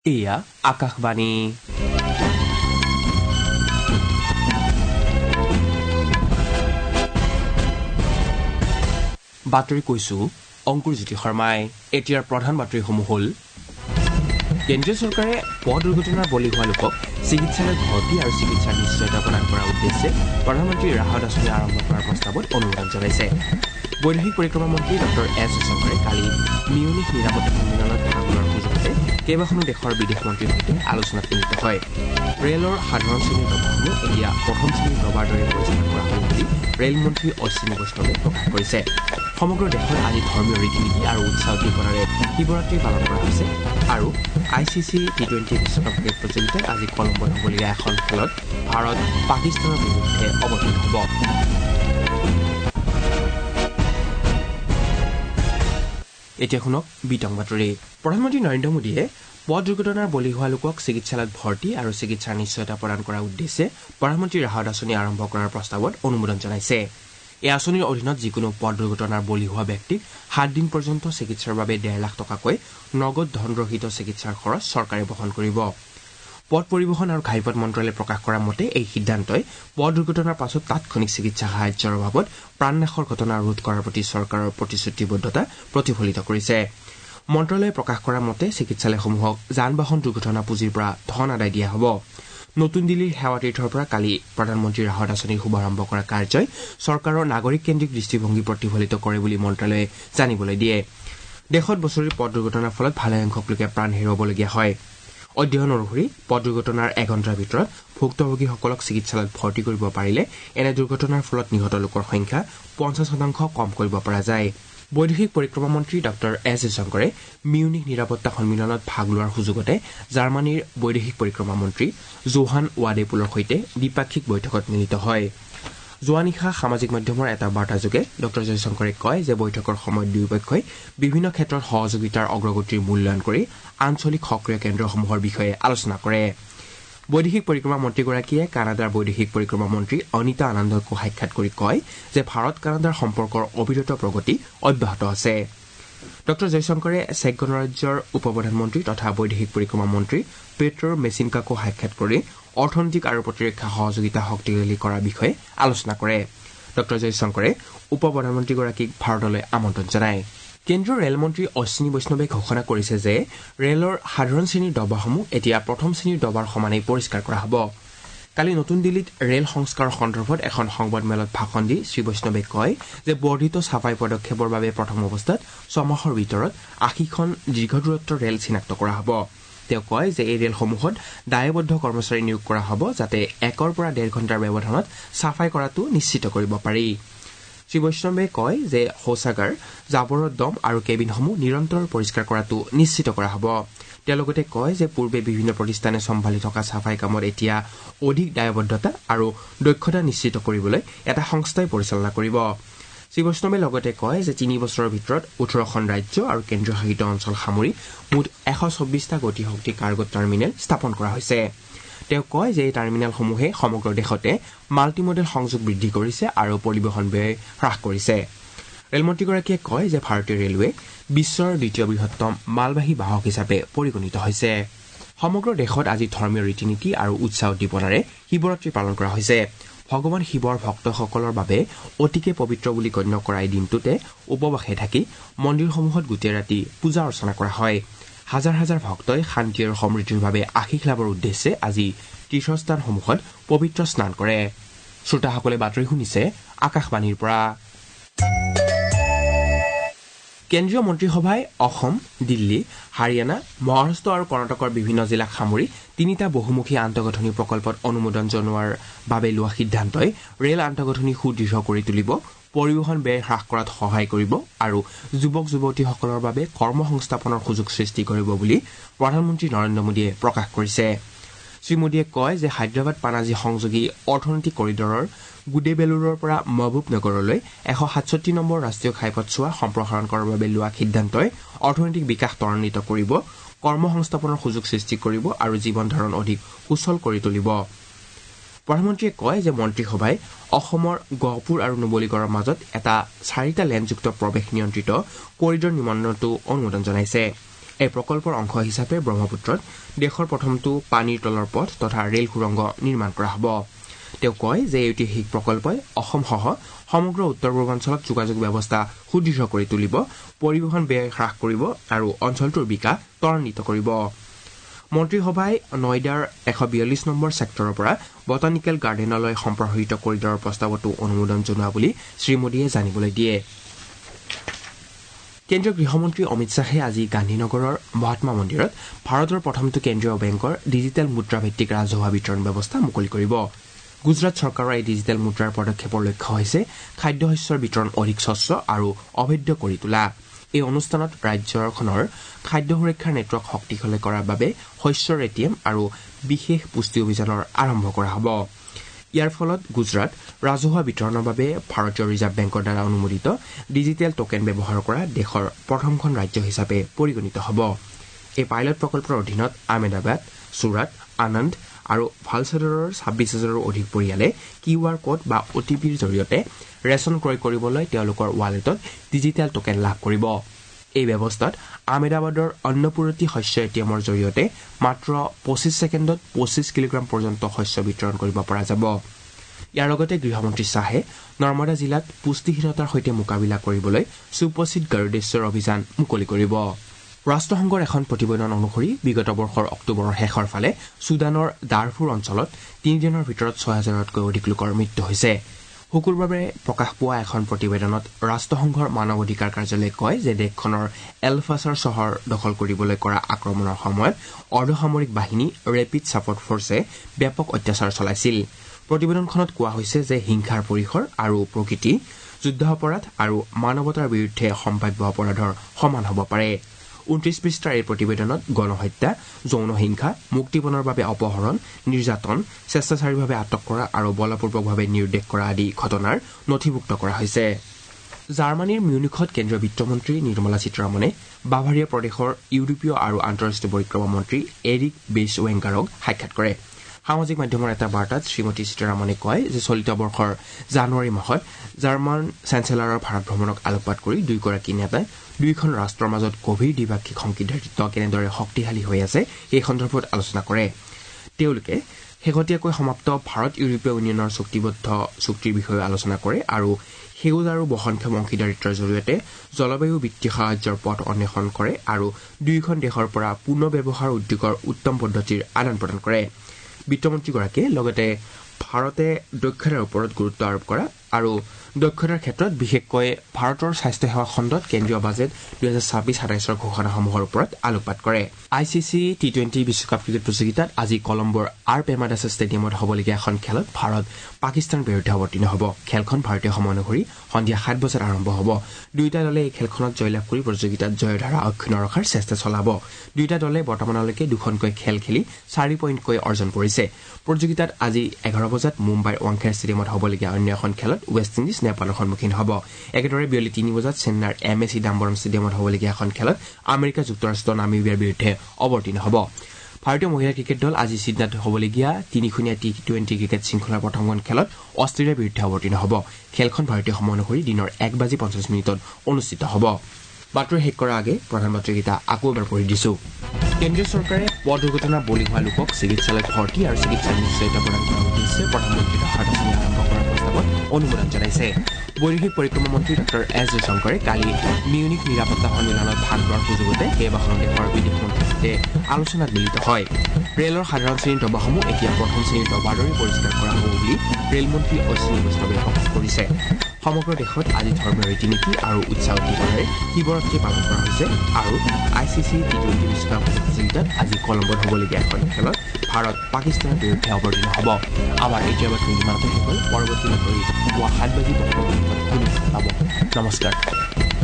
এয়া আকাশবাণী বাতৰি কৈছো অংকুৰজ্যোতি শৰ্মাই এতিয়াৰ প্ৰধান বাতৰিসমূহ হ'ল কেন্দ্ৰীয় চৰকাৰে পথ দুৰ্ঘটনাৰ বলি হোৱা লোকক চিকিৎসালয়ত ভৰ্তি আৰু চিকিৎসাৰ নিশ্চয়তা প্ৰদান কৰাৰ উদ্দেশ্যে প্ৰধানমন্ত্ৰী ৰাহত আঁচনি আৰম্ভ কৰাৰ প্ৰস্তাৱত অনুমোদন জনাইছে বৈদেশিক পৰিক্ৰমা মন্ত্ৰী ডক্টৰ এছ জয়শংকৰে কালি মিউনিখ নিৰাপত্তা সন্মিলনত ভাগ লোৱাৰ সুযোগতে কেইবাখনো দেশৰ বিদেশ মন্ত্ৰীৰ সৈতে আলোচনাত মিলিত হয় ৰেলৰ সাধাৰণ শ্ৰেণীৰ ডবাসমূহ এতিয়া প্ৰথম শ্ৰেণীৰ ডবাৰ দৰে পৰিচালনা কৰা হ'ব বুলি ৰেলমন্ত্ৰী অশ্বিনী বৈষ্ণৱে প্ৰকাশ কৰিছে সমগ্ৰ দেশত আজি ধৰ্মীয় ৰীতি নীতি আৰু উৎসাহ উদ্দীপনাৰে শিৱৰাত্ৰি পালন কৰা হৈছে আৰু ICC T20 বিশ্বকাপ ক্ৰিকেট প্ৰতিযোগিতাত আজি কলম্বোত হ'বলগীয়া এখন খেলত ভাৰত পাকিস্তানৰ বিৰুদ্ধে অৱতীৰ্ণ হ'ব এতিয়া শুনক বিতং বাতৰি প্ৰধানমন্ত্ৰী নৰেন্দ্ৰ মোদীয়ে পথ দুৰ্ঘটনাৰ বলি হোৱা লোকক চিকিৎসালয়ত ভৰ্তি আৰু চিকিৎসাৰ নিশ্চয়তা প্ৰদান কৰাৰ উদ্দেশ্যে প্ৰধানমন্ত্ৰী ৰাহত আঁচনি আৰম্ভ কৰাৰ প্ৰস্তাৱত অনুমোদন জনাইছে এই আঁচনিৰ অধীনত যিকোনো পথ দুৰ্ঘটনাৰ বলি হোৱা ব্যক্তিক 7 দিন পৰ্যন্ত চিকিৎসাৰ বাবে 1.5 লাখ টকাকৈ নগদ ধনৰহিত চিকিৎসাৰ খৰচ চৰকাৰে বহন কৰিব পথ পৰিবহণ আৰু ঘাইপথ মন্ত্ৰালয়ে প্ৰকাশ কৰা মতে এই সিদ্ধান্তই পথ দুৰ্ঘটনাৰ পাছত তাৎক্ষণিক চিকিৎসা সাহায্যৰ অভাৱত প্ৰাণনাশৰ ঘটনা ৰোধ কৰাৰ প্ৰতি চৰকাৰৰ প্ৰতিশ্ৰুতিবদ্ধতা প্ৰতিফলিত কৰিছে মন্ত্ৰালয়ে প্ৰকাশ কৰা মতে চিকিৎসালয়সমূহক যান বাহন দুৰ্ঘটনা পুঁজিৰ পৰা ধন আদায় দিয়া হ'ব নতুন দিল্লীৰ সেৱাতীৰ্থৰ পৰা কালি প্ৰধানমন্ত্ৰী ৰাহত আঁচনিৰ শুভাৰম্ভ কৰা কাৰ্যই চৰকাৰৰ নাগৰিক কেন্দ্ৰিক দৃষ্টিভংগী প্ৰতিফলিত কৰে বুলি মন্ত্ৰালয়ে জানিবলৈ দিয়ে দেশত বছৰি পথ দুৰ্ঘটনাৰ ফলত ভালেসংখ্যক লোকে প্ৰাণ হেৰুৱাবলগীয়া হয় অধ্যয়ন অনুসৰি পথ দুৰ্ঘটনাৰ 1 ঘণ্টাৰ ভিতৰত ভুক্তভোগীসকলক চিকিৎসালয়ত ভৰ্তি কৰিব পাৰিলে এনে দুৰ্ঘটনাৰ ফলত নিহত লোকৰ সংখ্যা 50% কম কৰিব পৰা যায় বৈদেশিক পৰিক্ৰমা মন্ত্ৰী ডক্টৰ এছ জয়শংকৰে মিউনিখ নিৰাপত্তা সন্মিলনত ভাগ লোৱাৰ সুযোগতে জাৰ্মানীৰ বৈদেশিক পৰিক্ৰমা মন্ত্ৰী জোহান ৱাডেপুলৰ সৈতে দ্বিপাক্ষিক বৈঠকত মিলিত হয় যোৱা নিশা সামাজিক মাধ্যমৰ এটা বাৰ্তাযোগে ডক্টৰ জয়শংকৰে কয় যে বৈঠকৰ সময়ত দুয়োপক্ষই বিভিন্ন ক্ষেত্ৰত সহযোগিতাৰ অগ্ৰগতিৰ মূল্যায়ন কৰি আঞ্চলিক সক্ৰিয় কেন্দ্ৰসমূহৰ বিষয়ে আলোচনা কৰে বৈদেশিক পৰিক্ৰমা মন্ত্ৰীগৰাকীয়ে কানাডাৰ বৈদেশিক পৰিক্ৰমা মন্ত্ৰী অনিতা আনন্দকো সাক্ষাৎ কৰি কয় যে ভাৰত কানাডাৰ সম্পৰ্কৰ অবিৰত প্ৰগতি অব্যাহত আছে ডক্টৰ জয়শংকৰে চেক গণৰাজ্যৰ উপ প্ৰধানমন্ত্ৰী তথা বৈদেশিক পৰিক্ৰমা মন্ত্ৰী পেট্ৰৰ মেচিনকাকো সাক্ষাৎ কৰি অৰ্থনৈতিক আৰু প্ৰতিৰক্ষা সহযোগিতা শক্তিশালী কৰাৰ বিষয়ে আলোচনা কৰে ডক্টৰ জয়শংকৰে উপ প্ৰধানমন্ত্ৰীগৰাকীক ভাৰতলৈ আমন্ত্ৰণ জনায় কেন্দ্ৰীয় ৰেলমন্ত্ৰী অশ্বিনী বৈষ্ণৱে ঘোষণা কৰিছে যে ৰেলৰ সাধাৰণ শ্ৰেণীৰ ডবাসমূহ এতিয়া প্ৰথম শ্ৰেণীৰ ডবাৰ সমানেই পৰিষ্কাৰ কৰা হ'ব কালি নতুন দিল্লীত ৰেল সংস্কাৰৰ সন্দৰ্ভত এখন সংবাদমেলত ভাষণ দি শ্ৰী বৈষ্ণৱে কয় যে বৰ্ধিত চাফাই পদক্ষেপৰ বাবে প্ৰথম অৱস্থাত 6 মাহৰ ভিতৰত 80খন দীৰ্ঘ দূৰত্বৰ ৰেল চিনাক্ত কৰা হ'ব তেওঁ কয় যে এই ৰেলসমূহত দায়বদ্ধ কৰ্মচাৰী নিয়োগ কৰা হ'ব যাতে 1 পৰা 1.5 ঘণ্টাৰ ব্যৱধানত চাফাই কৰাটো নিশ্চিত কৰিব পাৰি শ্ৰী বৈষ্ণৱে কয় যে শৌচাগাৰ জাবৰৰ দম আৰু কেবিনসমূহ নিৰন্তৰ পৰিষ্কাৰ কৰাটো নিশ্চিত কৰা হ'ব তেওঁ লগতে কয় যে পূৰ্বে বিভিন্ন প্ৰতিষ্ঠানে চম্ভালি থকা চাফাই কামত এতিয়া অধিক দায়বদ্ধতা আৰু দক্ষতা নিশ্চিত কৰিবলৈ এটা সংস্থাই পৰিচালনা কৰিব শ্ৰী বৈষ্ণৱে লগতে কয় যে 3 বছৰৰ ভিতৰত 18খন ৰাজ্য আৰু কেন্দ্ৰীয় শাসিত অঞ্চল সামৰি মুঠ 124টা গতিশক্তি কাৰ্গো টাৰ্মিনেল স্থাপন কৰা হৈছে তেওঁ কয় যে এই টাৰ্মিনেলসমূহে সমগ্ৰ দেশতে মাল্টিমডেল সংযোগ বৃদ্ধি কৰিছে আৰু পৰিবহণ ব্যয় হ্ৰাস কৰিছে ৰেলমন্ত্ৰীগৰাকীয়ে কয় যে ভাৰতীয় ৰেলৱে বিশ্বৰ দ্বিতীয় বৃহত্তম মালবাহী বাহক হিচাপে পৰিগণিত হৈছে সমগ্ৰ দেশত আজি ধৰ্মীয় ৰীতি নীতি আৰু উৎসাহ উদ্দীপনাৰে শিৱৰাত্ৰি পালন কৰা হৈছে ভগৱান শিৱৰ ভক্তসকলৰ বাবে অতিকে পবিত্ৰ বুলি গণ্য কৰা এই দিনটোতে উপবাসে থাকি মন্দিৰসমূহত গোটেই ৰাতি পূজা অৰ্চনা কৰা হয় হাজাৰ হাজাৰ ভক্তই শান্তি আৰু সমৃদ্ধিৰ বাবে আশীষ লাভৰ উদ্দেশ্যে আজি তীৰ্থস্থানসমূহত পবিত্ৰ স্নান কৰে শ্ৰোতাসকলে বাতৰি শুনিছে আকাশবাণীৰ পৰা কেন্দ্ৰীয় মন্ত্ৰীসভাই অসম দিল্লী হাৰিয়ানা মহাৰাষ্ট্ৰ আৰু কৰ্ণাটকৰ বিভিন্ন জিলাক সামৰি 3টা বহুমুখী আন্তঃগাঁথনি প্ৰকল্পত অনুমোদন জনোৱাৰ বাবে লোৱা সিদ্ধান্তই ৰেল আন্তঃগাঁথনি সুদৃঢ় কৰি তুলিব পৰিবহণ ব্যয় হ্ৰাস কৰাত সহায় কৰিব আৰু যুৱক যুৱতীসকলৰ বাবে কৰ্মসংস্থাপনৰ সুযোগ সৃষ্টি কৰিব বুলি প্ৰধানমন্ত্ৰী নৰেন্দ্ৰ মোদীয়ে প্ৰকাশ কৰিছে শ্ৰী মোদীয়ে কয় যে হায়দৰাবাদ পানাজী সংযোগী অৰ্থনৈতিক কৰিডৰৰ গুডেবেলুৰৰ পৰা মহবুবনগৰলৈ 167 নম্বৰ ৰাষ্ট্ৰীয় ঘাইপথ চোৱা সম্প্ৰসাৰণ কৰাৰ বাবে লোৱা সিদ্ধান্তই অৰ্থনৈতিক বিকাশ ত্বৰান্বিত কৰিব কৰ্মসংস্থাপনৰ সুযোগ সৃষ্টি কৰিব আৰু জীৱন ধাৰণ অধিক সুচল কৰি তুলিব প্ৰধানমন্ত্ৰীয়ে কয় যে মন্ত্ৰীসভাই অসমৰ গহপুৰ আৰু নুমলীগড়ৰ মাজত এটা 4টা লেনযুক্ত প্ৰৱেশ নিয়ন্ত্ৰিত কৰিডৰ নিৰ্মাণতো অনুমোদন জনাইছে এই প্ৰকল্পৰ অংশ হিচাপে ব্ৰহ্মপুত্ৰত দেশৰ প্ৰথমটো পানীৰ তলৰ পথ তথা ৰেল সুৰংগ নিৰ্মাণ কৰা হ'ব। তেওঁ কয় যে এই ঐতিহাসিক প্ৰকল্পই অসমসহ সমগ্ৰ উত্তৰ পূৰ্বাঞ্চলত যোগাযোগ ব্যৱস্থা সুদৃঢ় কৰি তুলিব, পৰিবহণ ব্যয় হ্ৰাস কৰিব আৰু অঞ্চলটোৰ বিকাশ ত্বৰান্বিত কৰিব। মন্ত্ৰীসভাই নয়ডাৰ 142 নম্বৰ ছেক্টৰৰ পৰা বটানিকেল গাৰ্ডেনলৈ সম্প্ৰসাৰিত কৰিডৰৰ প্ৰস্তাৱতো অনুমোদন জনোৱা বুলি শ্ৰীমোদীয়ে জানিবলৈ দিয়ে। কেন্দ্ৰীয় গৃহমন্ত্ৰী অমিত শ্বাহে আজি গান্ধীনগৰৰ মহাত্মা মন্দিৰত ভাৰতৰ প্ৰথমটো কেন্দ্ৰীয় বেংকৰ ডিজিটেল মুদ্ৰাভিত্তিক ৰাজহুৱা বিতৰণ ব্যৱস্থা মুকলি কৰিব। গুজৰাট চৰকাৰৰ এই ডিজিটেল মুদ্ৰাৰ পদক্ষেপৰ লক্ষ্য হৈছে খাদ্যশস্যৰ বিতৰণ অধিক স্বচ্ছ আৰু অভেদ্য কৰি তোলা। এই অনুষ্ঠানত ৰাজ্যখনৰ খাদ্য সুৰক্ষাৰ নেটৱৰ্ক শক্তিশালী কৰাৰ বাবে শস্যৰ এটিএম আৰু বিশেষ পুষ্টি অভিযানৰ আৰম্ভ কৰা হ'ব। ইয়াৰ ফলত গুজৰাট ৰাজহুৱা বিতৰণৰ বাবে ভাৰতীয় ৰিজাৰ্ভ বেংকৰ দ্বাৰা অনুমোদিত ডিজিটেল টোকেন ব্যৱহাৰ কৰা দেশৰ প্ৰথমখন ৰাজ্য হিচাপে পৰিগণিত হ'ব। এই পাইলট প্ৰকল্পৰ অধীনত আহমেদাবাদ, ছুৰাট, আনন্দ আৰু ভালচাদৰৰ 26,000ৰো অধিক পৰিয়ালে QR কোড বা OTPৰ জৰিয়তে ৰেচন ক্ৰয় কৰিবলৈ তেওঁলোকৰ ৱালেটত ডিজিটেল টোকেন লাভ কৰিব। এই ব্যৱস্থাত আহমেদাবাদৰ অন্নপূৰতি শস্য এটিএমৰ জৰিয়তে মাত্ৰ 25 ছেকেণ্ডত 25 কিলোগ্ৰাম পৰ্যন্ত শস্য বিতৰণ কৰিব পৰা যাব। ইয়াৰ লগতে গৃহমন্ত্ৰী শ্বাহে নৰ্মদা জিলাত পুষ্টিহীনতাৰ সৈতে মোকাবিলা কৰিবলৈ সুপোষিত গৰুডেশ্বৰ অভিযান মুকলি কৰিব। ৰাষ্ট্ৰসংঘৰ এখন প্ৰতিবেদন অনুসৰি বিগত বৰ্ষৰ অক্টোবৰৰ শেষৰ ফালে ছুডানৰ দাৰফুৰ অঞ্চলত 3 দিনৰ ভিতৰত 6,000তকৈ অধিক লোকৰ মৃত্যু হৈছে। শুকুৰবাৰে প্ৰকাশ পোৱা এখন প্ৰতিবেদনত ৰাষ্ট্ৰসংঘৰ মানৱ অধিকাৰ কাৰ্যালয়ে কয় যে দেশখনৰ এলফাছাৰ চহৰ দখল কৰিবলৈ কৰা আক্ৰমণৰ সময়ত অৰ্ধসামৰিক বাহিনী ৰেপিড ছাপৰ্ট ফৰ্চে ব্যাপক অত্যাচাৰ চলাইছিল। প্ৰতিবেদনখনত কোৱা হৈছে যে হিংসাৰ পৰিসৰ আৰু প্ৰকৃতি যুদ্ধাপৰাধ আৰু মানৱতাৰ বিৰুদ্ধে সম্ভাৱ্য অপৰাধৰ সমান হ'ব পাৰে। 29 পৃষ্ঠাৰ এই প্ৰতিবেদনত গণহত্যা, যৌন হিংসা, মুক্তিপণৰ বাবে অপহৰণ, নিৰ্যাতন, স্বেচ্ছাচাৰীভাৱে আটক কৰা আৰু বলপূৰ্বকভাৱে নিৰ্দেশ কৰা আদি ঘটনাৰ নথিভুক্ত কৰা হৈছে। জাৰ্মানীৰ মিউনিখত কেন্দ্ৰীয় বিত্তমন্ত্ৰী নিৰ্মলা সীতাৰমণে বাভাৰিয়া প্ৰদেশৰ ইউৰোপীয় আৰু আন্তঃৰাষ্ট্ৰীয় পৰিক্ৰমা মন্ত্ৰী এৰিক বেইছৱেংগাৰক সাক্ষাৎ কৰে। সামাজিক মাধ্যমৰ এটা বাৰ্তাত শ্ৰীমতী সীতাৰমণে কয় যে চলিত বৰ্ষৰ জানুৱাৰী মাহত জাৰ্মান চেঞ্চেলাৰৰ ভাৰত ভ্ৰমণক আলোকপাত কৰি দুয়োগৰাকী নেতাই দুয়োখন ৰাষ্ট্ৰৰ মাজত গভীৰ দ্বিপাক্ষিক অংশীদাৰিত্ব কেনেদৰে শক্তিশালী হৈ আছে সেই সন্দৰ্ভত আলোচনা কৰে। তেওঁলোকে শেহতীয়াকৈ সমাপ্ত ভাৰত ইউৰোপীয় ইউনিয়নৰ চুক্তিবদ্ধ চুক্তিৰ বিষয়ে আলোচনা কৰে আৰু সেউজ আৰু বহনক্ষম অংশীদাৰিত্বৰ জৰিয়তে জলবায়ু বিত্তীয় সাহায্যৰ পথ অন্বেষণ কৰে আৰু দুয়োখন দেশৰ পৰা পুনৰ ব্যৱহাৰ উদ্যোগৰ উত্তম পদ্ধতিৰ আদান প্ৰদান কৰে। বিত্তমন্ত্ৰীগৰাকীয়ে লগতে ভাৰতে দক্ষতাৰ ওপৰত গুৰুত্ব আৰোপ কৰা আৰু দক্ষতাৰ ক্ষেত্ৰত বিশেষকৈ ভাৰতৰ স্বাস্থ্যসেৱা খণ্ডত কেন্দ্ৰীয় বাজেট 2026-27ৰ ঘোষণাসমূহৰ ওপৰত আলোকপাত কৰে। ICC T20 বিশ্বকাপ ক্ৰিকেট প্ৰতিযোগিতাত আজি কলম্বোৰ আৰ পেমাদাছা ষ্টেডিয়ামত হ'বলগীয়া এখন খেলত ভাৰত পাকিস্তানৰ বিৰুদ্ধে অৱতীৰ্ণ হ'ব। খেলখন ভাৰতীয় সময় অনুসৰি সন্ধিয়া 7 বজাত আৰম্ভ হ'ব। দুয়োটা দলে এই খেলখনত জয়লাভ কৰি প্ৰতিযোগিতাত জয়ৰ ধাৰা অক্ষুণ্ণ ৰখাৰ চেষ্টা চলাব। দুয়োটা দলে বৰ্তমানলৈকে দুখনকৈ খেল খেলি 4 পইণ্টকৈ অৰ্জন কৰিছে। প্ৰতিযোগিতাত আজি 11 বজাত মুম্বাইৰ ৱাংখেৰ ষ্টেডিয়ামত হ'বলগীয়া অন্য এখন খেলত ৱেষ্ট ইণ্ডিজ নেপালৰ সন্মুখীন হ'ব। একেদৰে বিয়লি 3 বজাত চেন্নাইৰ MSC ডাম্বৰম ষ্টেডিয়ামত হ'বলগীয়া এখন খেলত আমেৰিকা যুক্তৰাষ্ট্ৰ নামিবিয়াৰ বিৰুদ্ধে অৱতীৰ্ণ হ'ব। ভাৰতীয় মহিলা ক্ৰিকেট দল আজি ছিডনীত হ'বলগীয়া 3-খনীয়া T20 ক্ৰিকেট শৃংখলাৰ প্ৰথমখন খেলত অষ্ট্ৰেলিয়াৰ বিৰুদ্ধে অৱতীৰ্ণ হ'ব। খেলখন ভাৰতীয় সময় অনুসৰি দিনৰ 1:50 অনুষ্ঠিত হ'ব। বাতৰি শেষ কৰাৰ আগে প্ৰধানমন্ত্ৰীকেইটা আকৌ এবাৰ পঢ়ি দিছো। কেন্দ্ৰীয় চৰকাৰে পথ দুৰ্ঘটনাত বলি হোৱা লোকক চিকিৎসালয়ত ভৰ্তি আৰু চিকিৎসাৰ নিশ্চয়তা প্ৰদান কৰাৰ উদ্দেশ্যে প্ৰধানমন্ত্ৰী ৰাহত আঁচনি আৰম্ভ কৰাৰ প্ৰস্তাৱত অনুমোদন জনাইছে। বৈদেশিক পৰিক্ৰমা মন্ত্ৰী ডঃ এছ জয়শংকৰে কালি মিউনিক নিৰাপত্তা সন্মিলনত ভাগ লোৱাৰ সুযোগতে কেইবাখনো দেশৰ বিদেশ মন্ত্ৰীৰ সৈতে আলোচনাত মিলিত হয়। ৰেলৰ সাধাৰণ শ্ৰেণীৰ ডবাসমূহ এতিয়া প্ৰথম শ্ৰেণীৰ ডবাৰ দৰে পৰিষ্কাৰ কৰা হ'ব বুলি ৰেলমন্ত্ৰী অশ্বিনী বৈষ্ণৱে প্ৰকাশ কৰিছে। সমগ্ৰ দেশত আজি ধৰ্মীয় ৰীতি নীতি আৰু উৎসাহ উদ্দীপনাৰে শিৱৰাত্ৰি পালন কৰা হৈছে আৰু ICC T20 বিশ্বকাপ প্ৰতিযোগিতাত আজি কলম্বোত হ'বলগীয়া এখন খেলত ভাৰত পাকিস্তানৰ বিৰুদ্ধে অৱতীৰ্ণ হ'ব। আমাৰ এতিয়া বাতৰি ইমানতে শেষ হ'ল। পৰৱৰ্তী বাতৰি পুৱা 7:55 পাব। নমস্কাৰ।